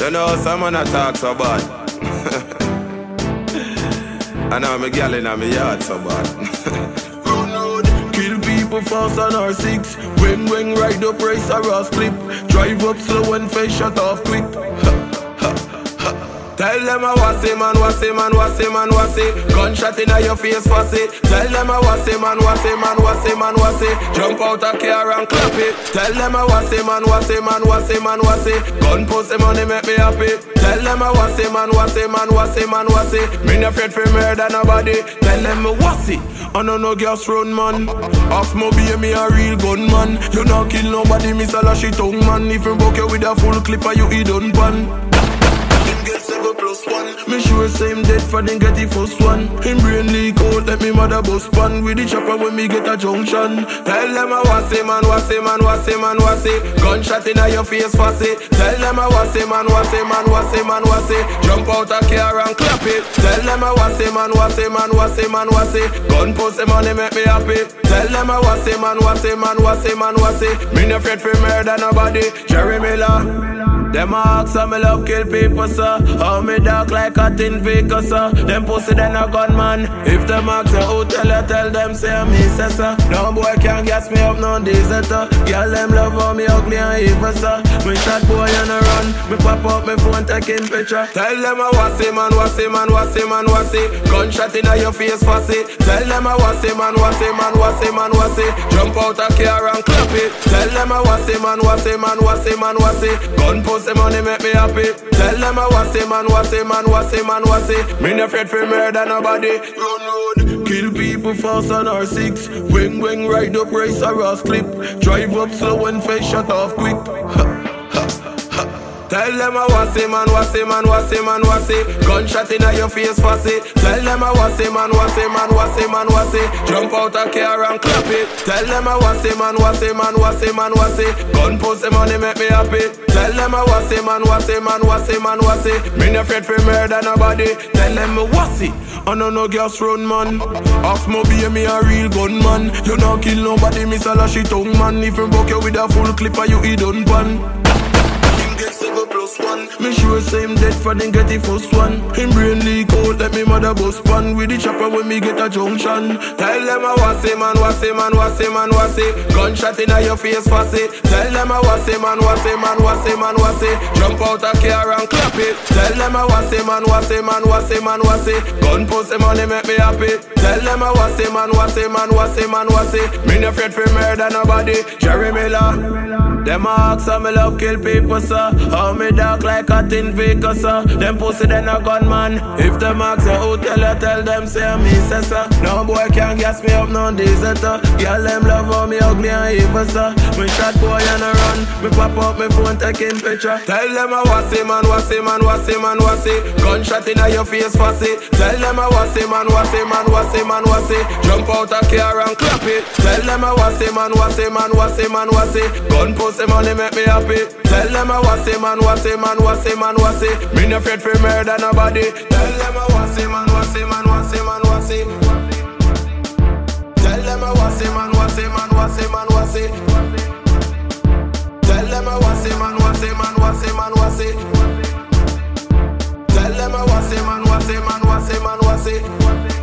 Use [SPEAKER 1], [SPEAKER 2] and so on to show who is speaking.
[SPEAKER 1] You know someone a talk so bad. I know my gal in my yard so bad. Run road, kill people fast on R6. Wing ride up race a Ross clip. Drive up slow and face shut off quick. Tell them I was it, man, was it, man, was it, man, was it. Gunshot in your face, was it. Tell them I was it, man, was it, man, was it, man, was it. Jump out a car and clap it. Tell them I was it, man, was it, man, was it, man, was it. Gun pussy money make me happy. Tell them I was it, man, was it, man, was it, man, was it. Me no afraid for murder nobody. Tell them I was it. I know no gas run, man. Off my me a real gunman. You not kill nobody, miss a lashy tongue, man. If you broke you with a full clip, you eat done pan. Get 7+1. Me sure say him dead for them get the first one. Him brain leak out, let me mother bus pan. With the chopper when me get a junction. Tell them I was it, man, was it, man, was it, man, was it. Gunshot in your face, was it. Tell them I was it, man, was it, man, was it, man, was it. Jump out a car and clap it. Tell them I was it, man, was it, man, was it, man, was it. Gun pussy money make me happy. Tell them I was it, man, was it, man, was it, man, was it. Me no afraid for murder nobody. Jerry Miller. Them ask how me love kill people, sir. How me dark like a tin vehicle, sir. Them pussy then a gunman. If them ask who tell them say I'm me, say, sir. No boy can't gas me up, no deserter. Girl them love how me ugly and evil, sir. Me shot boy on a run. Me pop up my phone taking picture. Tell them I was it, man, was it, man, was it, man, was it. Gunshot in your face, was it. Tell them I was it, man, was it, man, was it, man, was it. Jump out a car and clap it. Tell them I was it, man, was it, man, was it, man, was it. Gun pussy money make me happy. Tell them I was it, man, was it, man, was it, man, was it. Me no afraid for murder nobody. Run road, kill people fast on R6. Wing ride up race a Ross clip. Drive up slow and face shut off quick. Tell them I was it, man, was it, man, was it, man, was it. Gunshot in your face, was it. Tell them I was it, man, was it, man, was it, man, was it. Jump out a car and clap it. Tell them I was it, man, was it, man, was it, man, was it. Gun pussy money make me happy. Tell them I was it, man, was it, man, was it, man, was it. Me no afraid for murder nobody. Tell them I was it. I know no gas run, man. Off my me a real gunman. You not kill nobody, miss a lashy tongue, man. If you broke you with a full clip, you eat done pan. Get 7+1. Me sure say him dead for them get the first one. Him brain leak out, let me mother bus pan. With the chopper when me get a junction. Tell them I was it, man, was it, man, was it, man, was it. Gunshot in your face, was it. Tell them I was it, man, was it, man, was it, man, was it. Jump out a car and clap it. Tell them I was it, man, was it, man, was it, man, was it. Gun pussy money make me happy. Tell them I was it, man, was it, man, was it, man, was it. Me no afraid for murder nobody. Jerry Miller. Them ask how me love kill people, sir. How me dark like a tin vehicle, sir. Them pussy then a gunman. If them ask who tell them say I'm me, say, sir. No boy can't gas me up, no deserter. Girl them love how me ugly and evil, sir. Me shot boy on a run. Me pop up my phone taking picture. Tell them I was it, man, was it, man, was it, man, was it. Gunshot in your face, was it. Tell them I was it, man, was it, man, was it, man, was it. Jump out a car and clap it. Tell them I was it, man, was it, man, was it, man, was it. Gun pussy money make me happy. Tell them I was it, man, was it, man, was it, man, was it. Me no afraid for murder nobody. Tell them I was it, man, was it, man, was it, man, was it. Tell them I was it, man, was it, man, was it, man, was it. Tell them I was it, man, was it, man, was it, man, was it. Tell them I was it, man, was it, man, was it, man, was it.